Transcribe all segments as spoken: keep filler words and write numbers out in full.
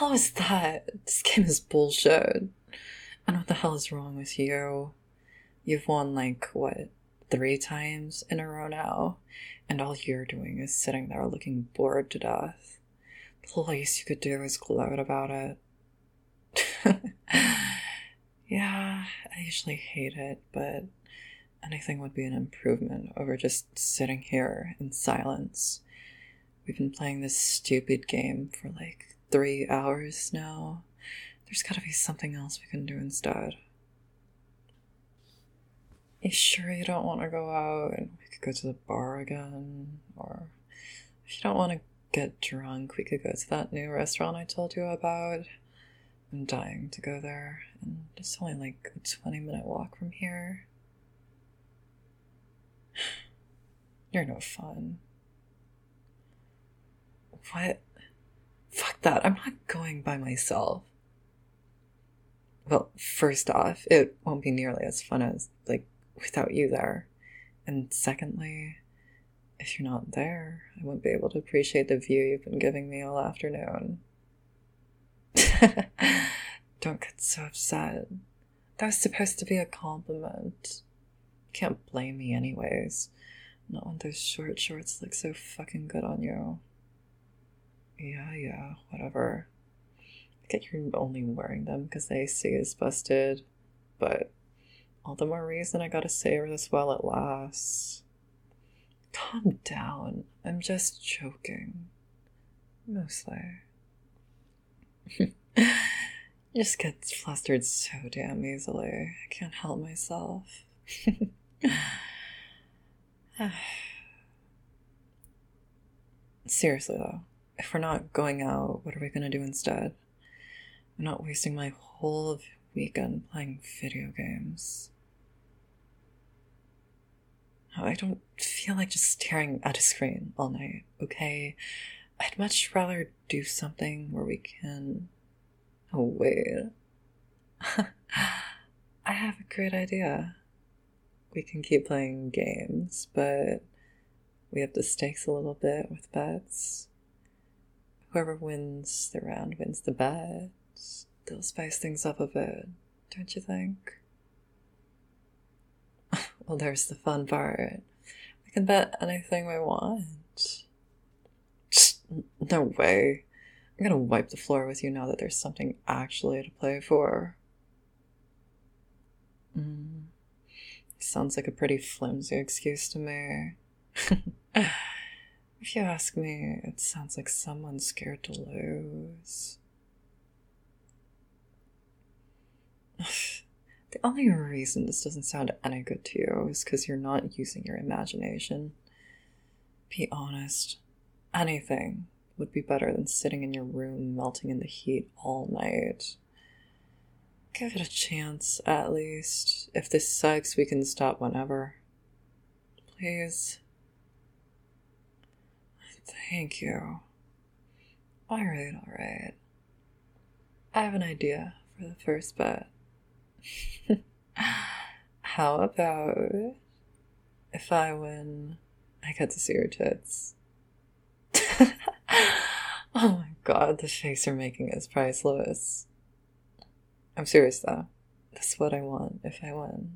hell is that? This game is bullshit. And what the hell is wrong with you? You've won, like, what, three times in a row now? And all you're doing is sitting there looking bored to death. The least you could do is gloat about it. Yeah, I usually hate it, but anything would be an improvement over just sitting here in silence. We've been playing this stupid game for like three hours now. There's gotta be something else we can do instead. You sure you don't want to go out and we could go to the bar again? Or if you don't want to get drunk, we could go to that new restaurant I told you about. I'm dying to go there, and it's only like a twenty minute walk from here. You're no fun. What? Fuck that, I'm not going by myself. Well, first off, it won't be nearly as fun as, like, without you there. And secondly, if you're not there, I won't be able to appreciate the view you've been giving me all afternoon. Don't get so upset. That was supposed to be a compliment. You can't blame me anyways. Not when those short shorts look so fucking good on you. Yeah, yeah, whatever. I get you're only wearing them because the A C is busted, but all the more reason I gotta savor this while it lasts. Calm down. I'm just joking. Mostly. Just get flustered so damn easily. I can't help myself. Seriously though, if we're not going out, what are we gonna do instead? I'm not wasting my whole weekend playing video games. I don't feel like just staring at a screen all night, okay? I'd much rather do something where we can... Oh, wait. I have a great idea. We can keep playing games, but we have the stakes a little bit with bets. Whoever wins the round wins the bet. They'll spice things up a bit, don't you think? Well, there's the fun part. We can bet anything we want. Just, no way. I'm gonna wipe the floor with you now that there's something actually to play for. Mm. Sounds like a pretty flimsy excuse to me. If you ask me, it sounds like someone's scared to lose. The only reason this doesn't sound any good to you is because you're not using your imagination. Be honest. Anything would be better than sitting in your room melting in the heat all night. Give it a chance, at least. If this sucks, we can stop whenever. Please. Thank you. Alright, alright. I have an idea for the first bet. How about if I win, I get to see your tits? Oh my god, the face you're making is priceless. I'm serious though. That's what I want if I win.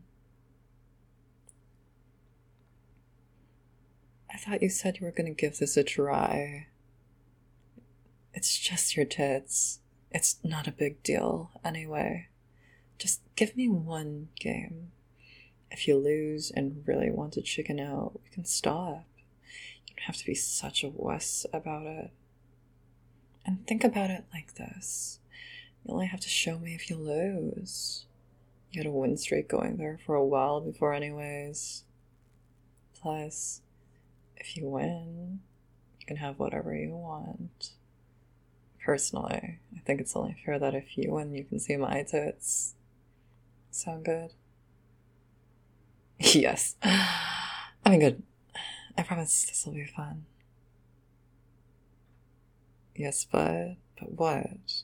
I thought you said you were gonna give this a try. It's just your tits. It's not a big deal anyway. Just give me one game. If you lose and really want to chicken out, we can stop. You don't have to be such a wuss about it. And think about it like this. You only have to show me if you lose. You had a win streak going there for a while before anyways. Plus, if you win, you can have whatever you want. Personally, I think it's only fair that if you win, you can see my tits. Sound good? Yes. I mean, good. I promise this will be fun. Yes, but... But what?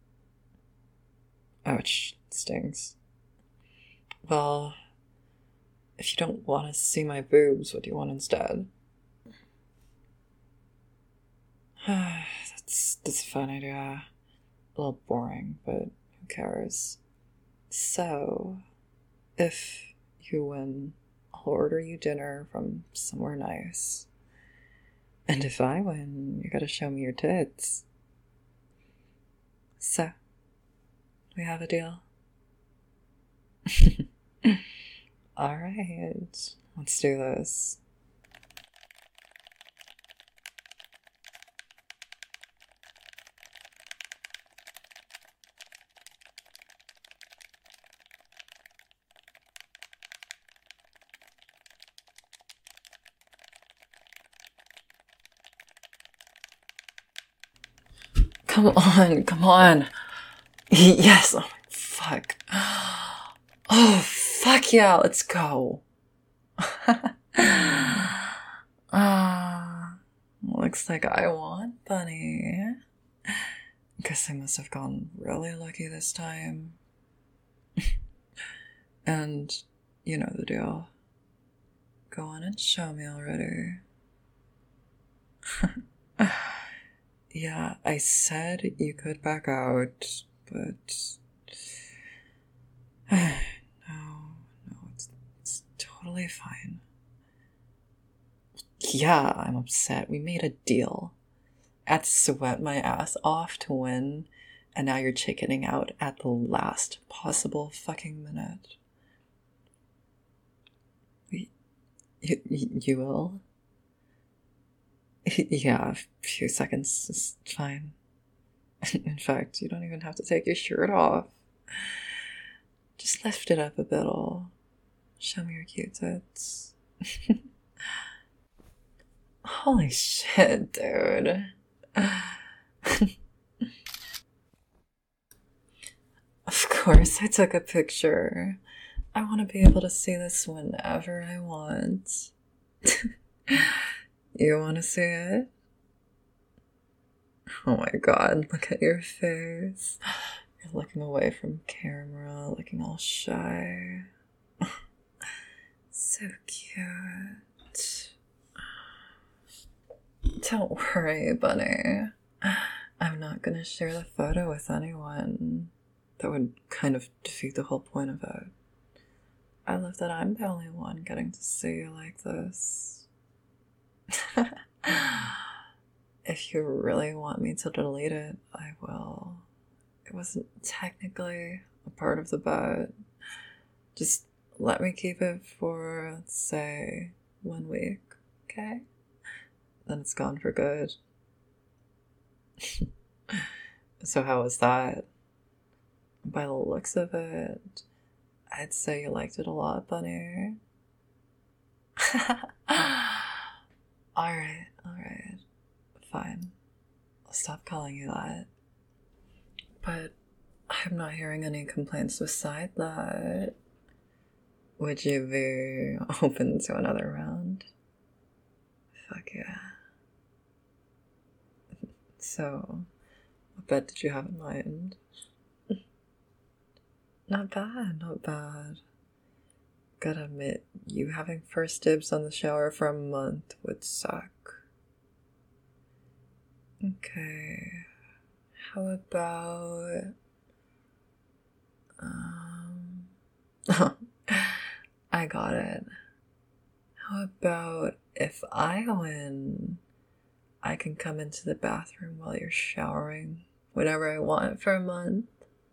Ouch. Stings. Well, if you don't want to see my boobs, what do you want instead? that's, that's a fun idea. a little boring, but who cares? So, if you win, I'll order you dinner from somewhere nice. And if I win, you gotta show me your tits. So, we have a deal? Alright, let's do this. Come on, come on. Yes, oh fuck. Oh, fuck yeah, let's go. Ah, looks like I won, bunny. Guess I must have gone really lucky this time. And you know the deal. Go on and show me already. Yeah, I said you could back out, but no, no, it's, it's totally fine. Yeah, I'm upset. We made a deal. I had to sweat my ass off to win, and now you're chickening out at the last possible fucking minute. You, you, you will? Yeah, a few seconds is fine. In fact, you don't even have to take your shirt off. Just lift it up a bit. Show me your cute tits. Holy shit, dude. Of course, I took a picture. I want to be able to see this whenever I want. You want to see it? Oh my god, look at your face. You're looking away from camera, looking all shy. So cute. Don't worry, bunny. I'm not gonna share the photo with anyone. That would kind of defeat the whole point of it. I love that I'm the only one getting to see you like this. If you really want me to delete it, I will. It wasn't technically a part of the bet. Just let me keep it for, let's say, one week, okay? Then it's gone for good. So how was that? By the looks of it, I'd say you liked it a lot, bunny. Alright, alright. Fine. I'll stop calling you that. But I'm not hearing any complaints beside that. Would you be open to another round? Fuck yeah. So, what bet did you have in mind? Not bad, not bad. Gotta admit, you having first dibs on the shower for a month would suck. Okay. How about... Um... I got it. How about if I win, I can come into the bathroom while you're showering whenever I want for a month?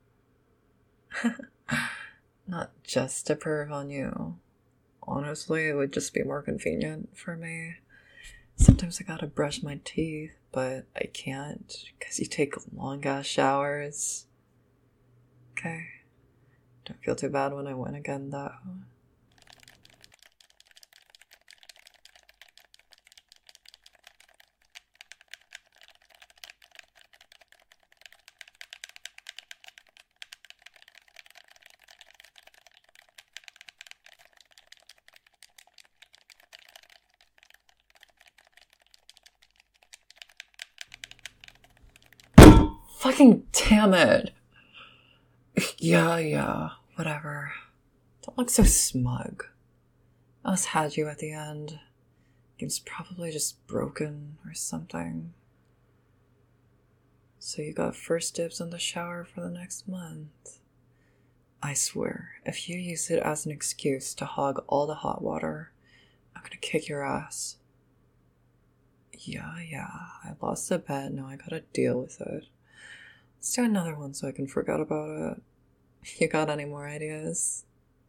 Not just to perv on you. Honestly, it would just be more convenient for me. Sometimes I gotta brush my teeth, but I can't because you take long ass showers. Okay. Don't feel too bad when I win again, though. Fucking damn it. Yeah, yeah, whatever. Don't look so smug. I almost had you at the end. Game's probably just broken or something. So you got first dibs on the shower for the next month. I swear, if you use it as an excuse to hog all the hot water, I'm gonna kick your ass. Yeah, yeah, I lost a bet, now I gotta deal with it. Let's do another one so I can forget about it. You got any more ideas?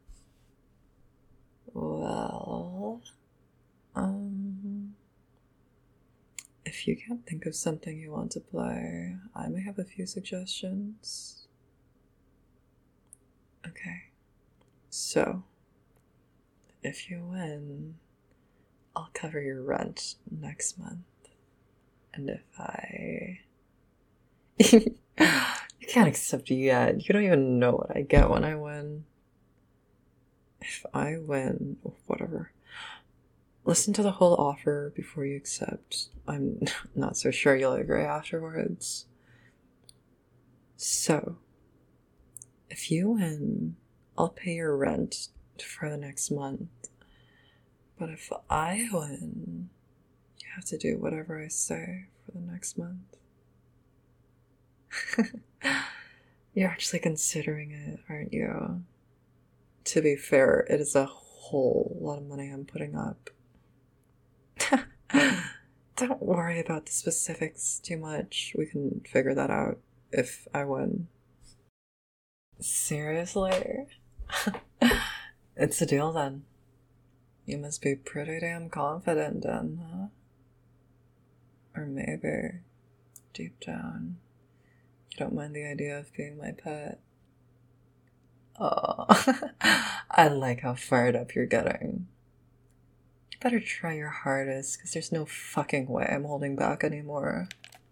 Well, um, if you can't think of something you want to play, I may have a few suggestions. Okay, so, if you win, I'll cover your rent next month. And if I... You can't accept yet. You don't even know what I get when I win. If I win, whatever. Listen to the whole offer before you accept. I'm not so sure you'll agree afterwards. So, if you win, I'll pay your rent for the next month. But if I win, you have to do whatever I say for the next month. You're actually considering it, aren't you? To be fair, it is a whole lot of money I'm putting up. Don't worry about the specifics too much. We can figure that out if I win. Seriously? It's a deal then. You must be pretty damn confident then, huh? Or maybe, deep down, you don't mind the idea of being my pet. Oh, I like how fired up you're getting. You better try your hardest, because there's no fucking way I'm holding back anymore.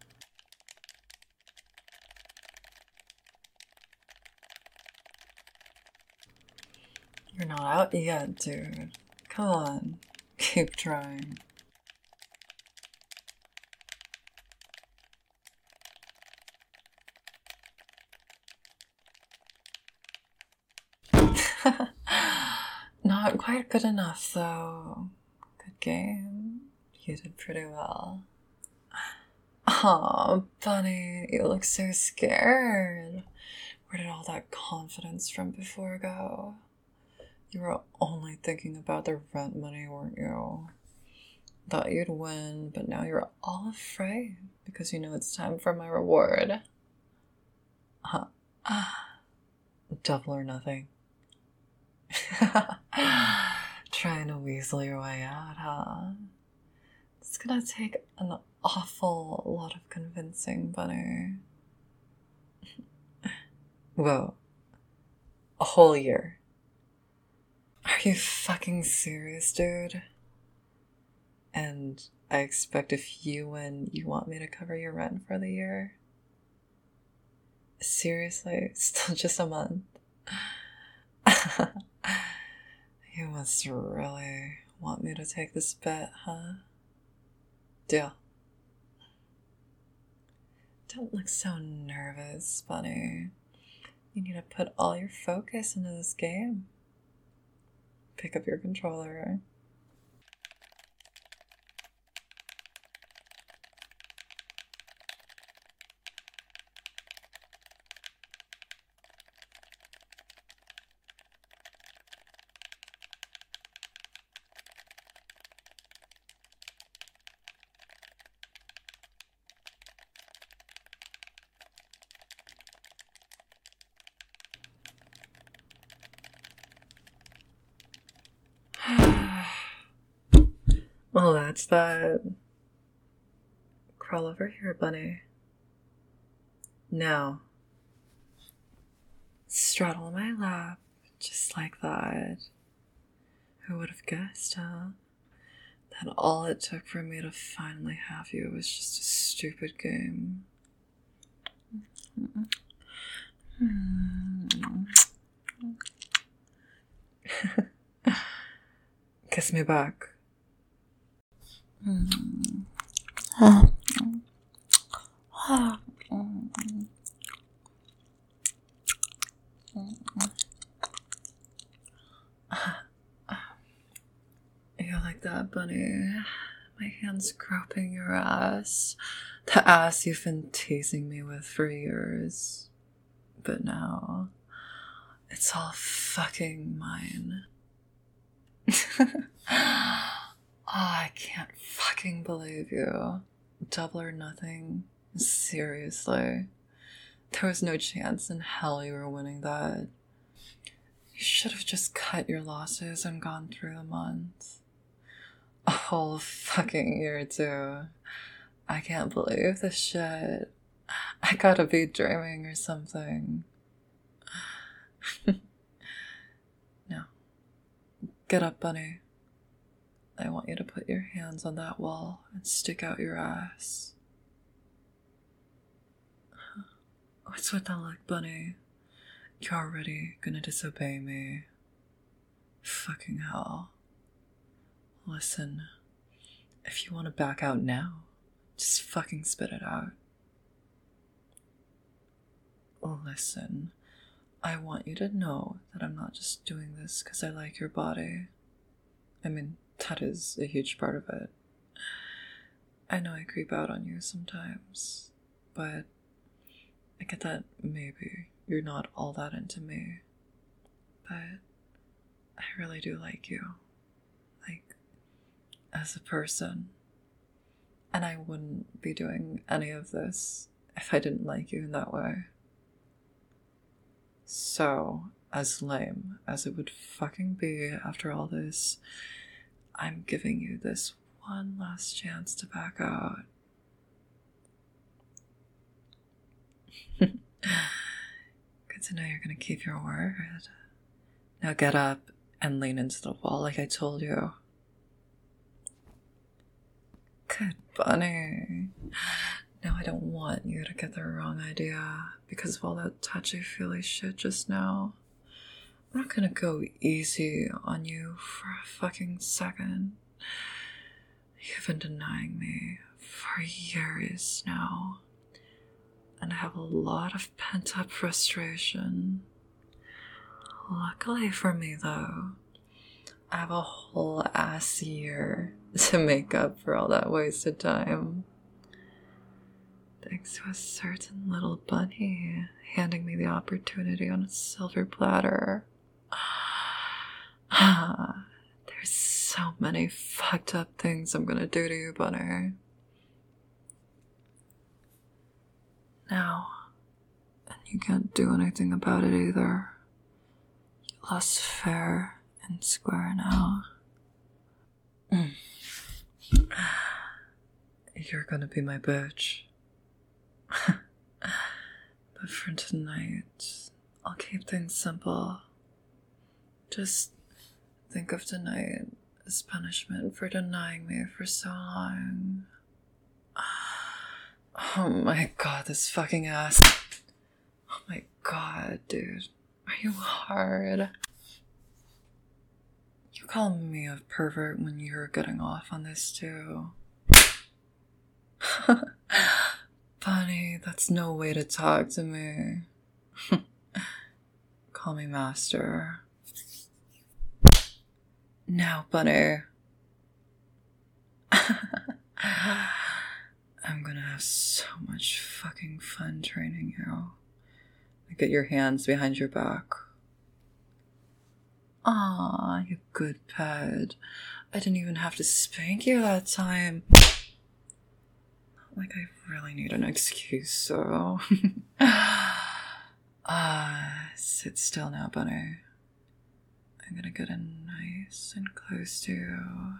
You're not out yet, dude. Come on, keep trying. Not quite good enough, though. Good game. You did pretty well. Aw, Bunny, you look so scared. Where did all that confidence from before go? You were only thinking about the rent money, weren't you? Thought you'd win, but now you're all afraid because you know it's time for my reward. Huh. Double or nothing. Trying to weasel your way out, huh? It's gonna take an awful lot of convincing, Bunny. Whoa. A whole year. Are you fucking serious, dude? And I expect if you win, you want me to cover your rent for the year? Seriously? Still just a month? You must really want me to take this bet, huh? Deal. Don't look so nervous, Bunny. You need to put all your focus into this game. Pick up your controller. Well, that's that. Crawl over here, Bunny. Now, straddle my lap, just like that. Who would have guessed, huh? That all it took for me to finally have you was just a stupid game. Kiss me back. You like that, Bunny? My hand's groping your ass. The ass you've been teasing me with for years. But now, it's all fucking mine. Oh, I can't fucking believe you. Double or nothing. Seriously. There was no chance in hell you were winning that. You should have just cut your losses and gone through the month. A whole fucking year, too. I can't believe this shit. I gotta be dreaming or something. No. Get up, bunny. I want you to put your hands on that wall and stick out your ass. What's with that look, bunny? You're already gonna disobey me. Fucking hell. Listen, if you want to back out now, just fucking spit it out. Listen, I want you to know that I'm not just doing this because I like your body. I mean, that is a huge part of it. I know I creep out on you sometimes, but I get that maybe you're not all that into me, but I really do like you, like, as a person, and I wouldn't be doing any of this if I didn't like you in that way. So, as lame as it would fucking be after all this, I'm giving you this one last chance to back out. Good to know you're gonna keep your word. Now get up and lean into the wall like I told you. Good bunny. Now I don't want you to get the wrong idea because of all that touchy-feely shit just now. I'm not gonna go easy on you for a fucking second. You've been denying me for years now, and I have a lot of pent-up frustration. Luckily for me, though, I have a whole ass year to make up for all that wasted time. Thanks to a certain little bunny handing me the opportunity on a silver platter. There's so many fucked up things I'm gonna do to you, bunny. Now, and you can't do anything about it either. You lost fair and square now. Mm. You're gonna be my bitch. But for tonight, I'll keep things simple. Just think of tonight as punishment for denying me for so long. Oh my god, this fucking ass. Oh my god, dude. Are you hard? You call me a pervert when you're getting off on this too. Bunny, that's no way to talk to me. Call me master. Now, bunny. I'm gonna have so much fucking fun training you. Get your hands behind your back. Aw, you good pet. I didn't even have to spank you that time. Like I really need an excuse, so... Ah, uh, sit still now, bunny. I'm gonna get in nice and close to you.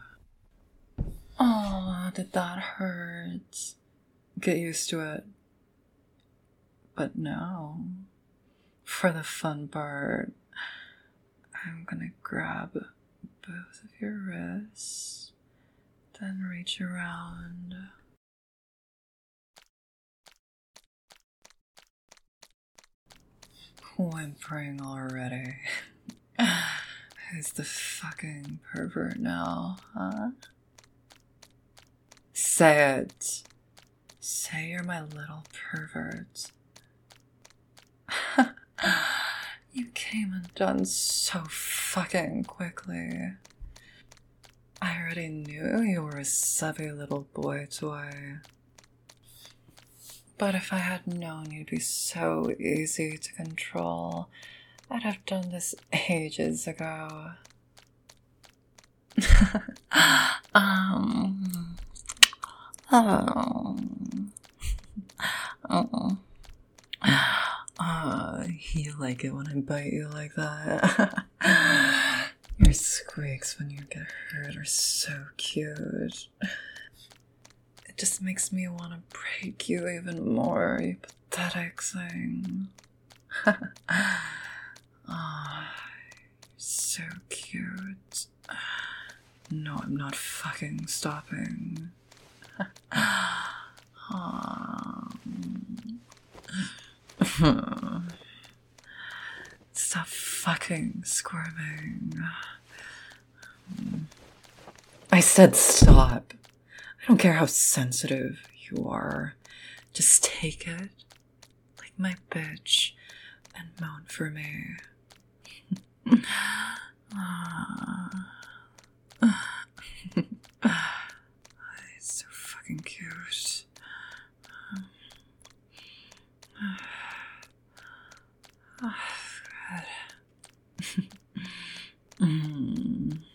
Oh, did that hurt? Get used to it. But now, for the fun part, I'm gonna grab both of your wrists, then reach around. Whimpering already. Who's the fucking pervert now, huh? Say it. Say you're my little pervert. You came undone so fucking quickly. I already knew you were a savvy little boy toy. But if I had known you'd be so easy to control, I'd have done this ages ago. um. Oh. Oh. Uh, you like it when I bite you like that. Your squeaks when you get hurt are so cute. It just makes me want to break you even more, you pathetic thing. Oh, you're so cute. No, I'm not fucking stopping. Stop fucking squirming. I said stop. I don't care how sensitive you are. Just take it like my bitch and moan for me. It's so fucking cute. Oh, God. mm.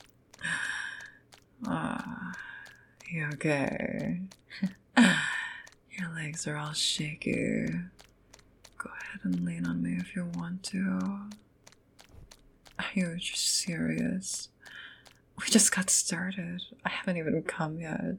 Ah, you okay? Your legs are all shaky. Go ahead and lean on me if you want to. Are you just serious? We just got started. I haven't even come yet.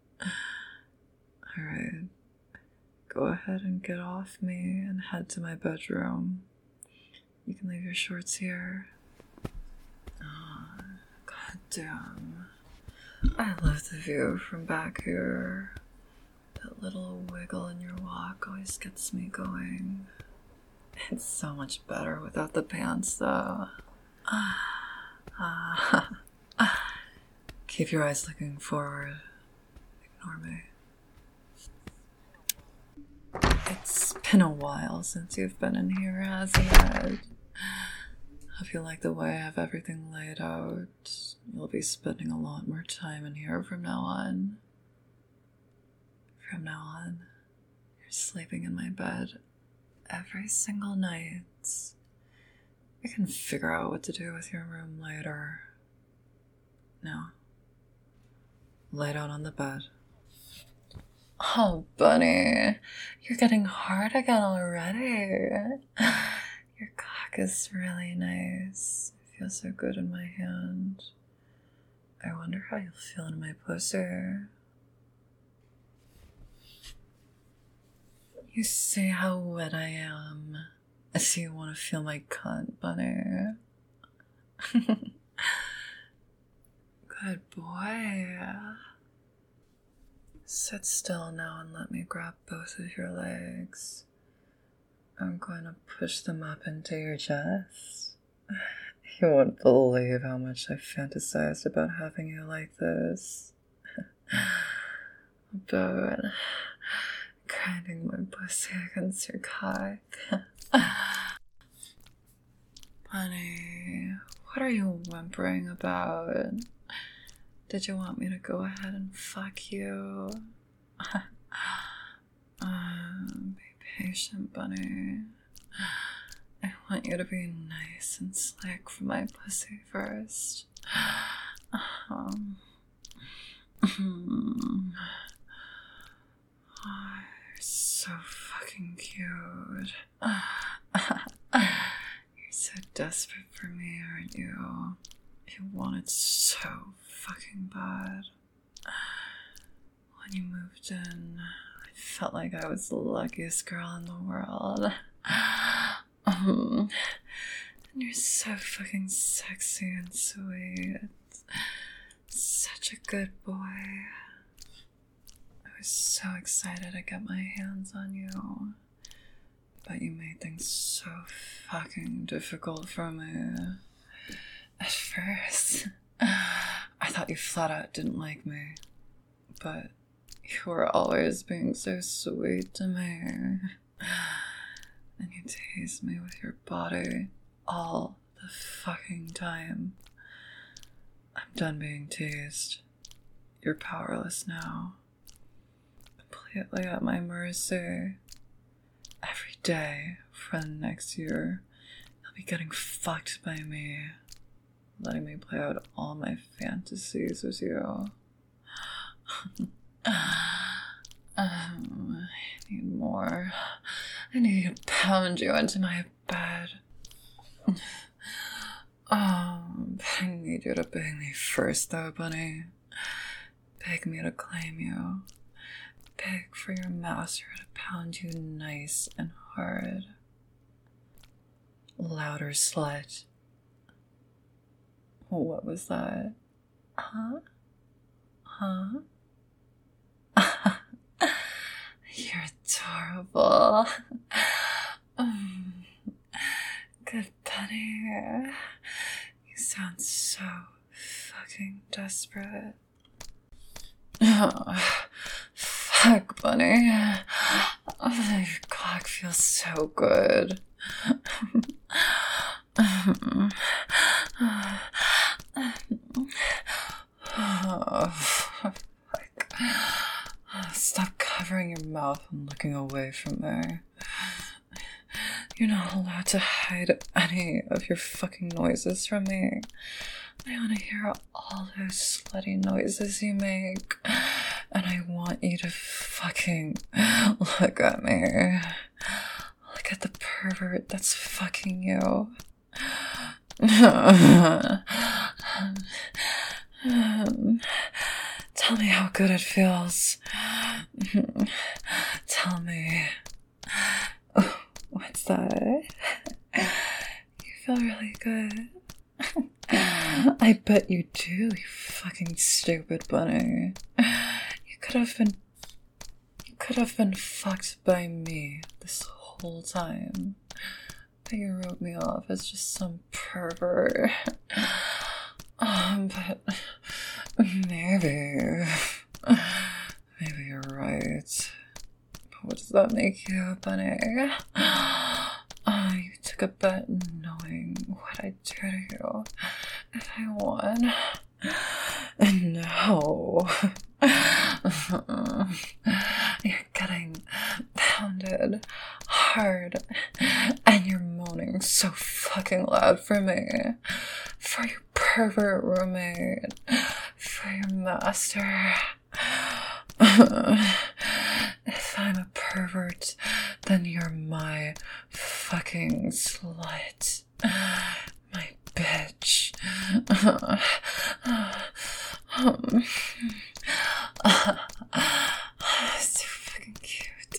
Alright. Go ahead and get off me and head to my bedroom. You can leave your shorts here. Oh, God damn. I love the view from back here. That little wiggle in your walk always gets me going. It's so much better without the pants, though. Keep your eyes looking forward. Ignore me. It's been a while since you've been in here, hasn't it? Hope you like the way I have everything laid out. You'll be spending a lot more time in here from now on. From now on, you're sleeping in my bed every single night. We can figure out what to do with your room later. Now, lay down on the bed. Oh, Bunny, you're getting hard again already. Your cock is really nice. It feels so good in my hand. I wonder how you'll feel in my pussy. You see how wet I am. I see you want to feel my cunt, Bunny. Good boy. Sit still now and let me grab both of your legs. I'm going to push them up into your chest. You won't believe how much I've fantasized about having you like this. About grinding my pussy against your cock. Honey, what are you whimpering about? Did you want me to go ahead and fuck you? um, be patient, Bunny. I want you to be nice and slick for my pussy first. Um, oh, you're so fucking cute. You're so desperate for me, aren't you? You want it so fucking bad. When you moved in, I felt like I was the luckiest girl in the world. Um, and you're so fucking sexy and sweet. Such a good boy. I was so excited to get my hands on you. But you made things so fucking difficult for me. At first, I thought you flat out didn't like me. But you were always being so sweet to me. And you tease me with your body all the fucking time. I'm done being teased. You're powerless now. Completely at my mercy. Every day for the next year, you'll be getting fucked by me, letting me play out all my fantasies with you. um, I need more. I need to pound you into my bed. Um, I need you to beg me first, though, bunny. Beg me to claim you. Beg for your master to pound you nice and hard. Louder, slut. What was that? Huh? Huh? You're adorable. Mm. Good bunny. You sound so fucking desperate. Oh, fuck, bunny. Oh, your cock feels so good. Oh, fuck. Stop covering your mouth and looking away from me. You're not allowed to hide any of your fucking noises from me. I want to hear all those slutty noises you make. And I want you to fucking look at me. Look at the pervert that's fucking you. um, tell me how good it feels. Tell me. Oh, what's that? You feel really good. I bet you do, you fucking stupid bunny. You could have been you could have been fucked by me this whole time. But you wrote me off as just some pervert. Um, but maybe maybe you're right. But what does that make you, bunny? Oh, you took a bet knowing what I'd do to you if I won. No. You're getting pounded hard and you're moaning so fucking loud for me. For your pervert roommate. For your master. If I'm a pervert, then you're my fucking slut. My bitch. um, so fucking cute.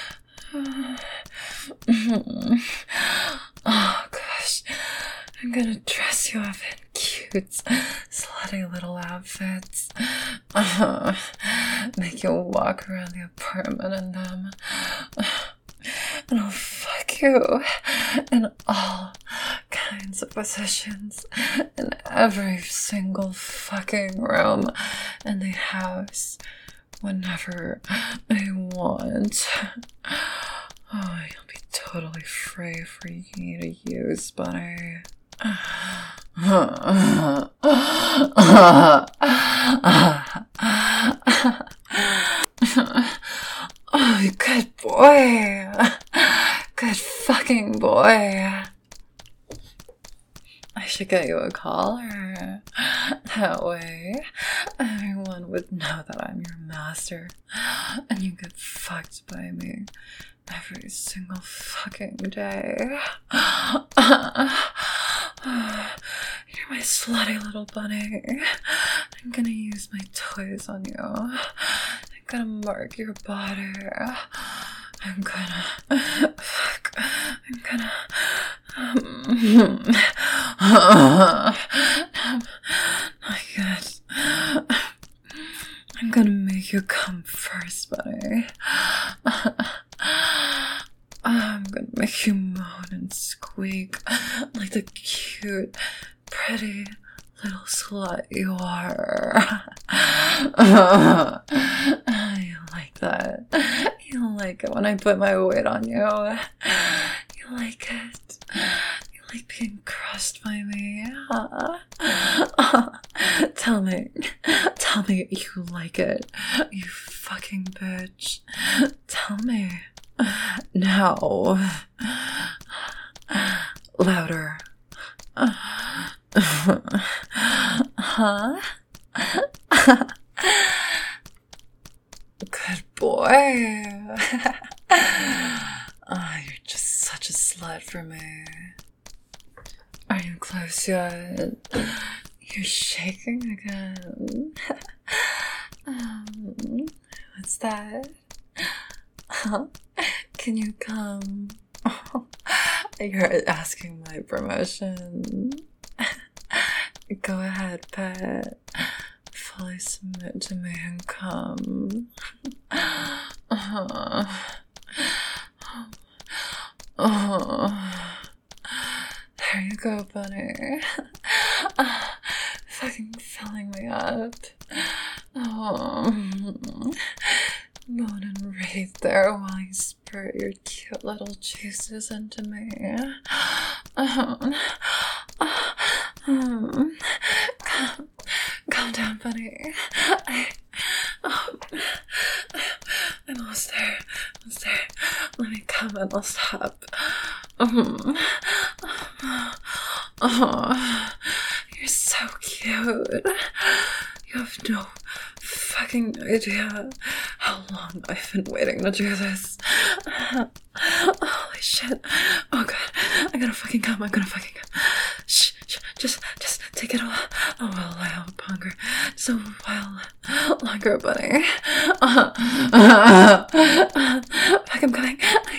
Oh gosh. I'm gonna dress you up in cute, slutty little outfits. Uh, make you walk around the apartment in them. And I'll fuck you in all kinds of positions in every single fucking room in the house whenever I want. Oh, you'll be totally free for you to use, bunny. Oh, good boy. Good fucking boy. I should get you a collar. That way, everyone would know that I'm your master. And you get fucked by me every single fucking day. You're my slutty little bunny. I'm gonna use my toys on you. I'm gonna mark your body. I'm gonna fuck. I'm gonna um, not yet. I'm gonna make you come first, bunny. I'm gonna make you moan and squeak like the cute, pretty little slut you are. You like that? You like it when I put my weight on you? You like it? You like being crushed by me? Huh? Tell me. Tell me you like it. You fucking bitch. Tell me. Now. Louder. Huh? Good boy. Oh, you're just such a slut for me. Are you close yet? You're shaking again. um, what's that? Huh? Can you come? You're asking my permission. Go ahead, pet. Fully submit to me and come. Uh, oh. There you go, bunny. Uh, fucking filling me up. Oh. Moan and rave there while you spurt your cute little juices into me. Um, um, calm, calm down, bunny. I, oh, I'm almost there. Almost there. Let me come and I'll stop. Um, oh, you're so cute. You have no fucking idea how long I've been waiting to do this. Holy shit. Oh god. I'm gonna fucking come. I'm gonna fucking come. Shh, shh. Just, just take it a while. A while longer. Just a while longer, buddy. Uh, uh, uh, fuck, I'm coming.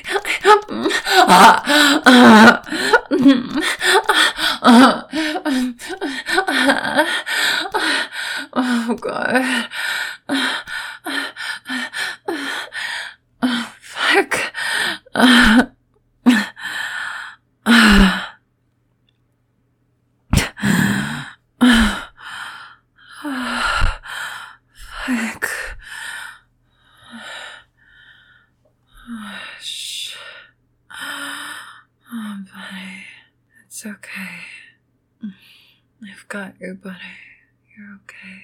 Oh god. Oh fuck. Uh, uh, fuck. Oh, shh. Oh, buddy. It's okay. I've got you, buddy. You're okay.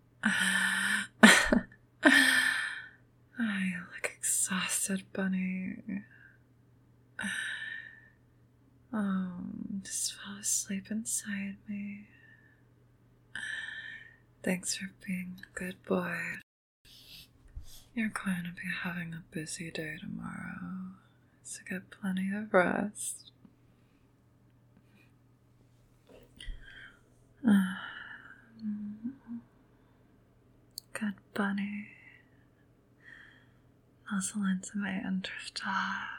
Oh, you look exhausted, bunny. Oh, just fall asleep inside me. Thanks for being a good boy. You're going to be having a busy day tomorrow, so get plenty of rest. Good bunny. Nuzzle into me and drift off.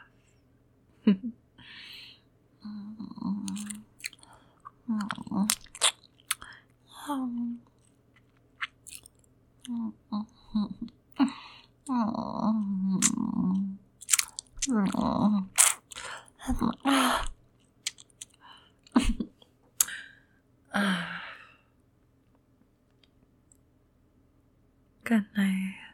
Good night.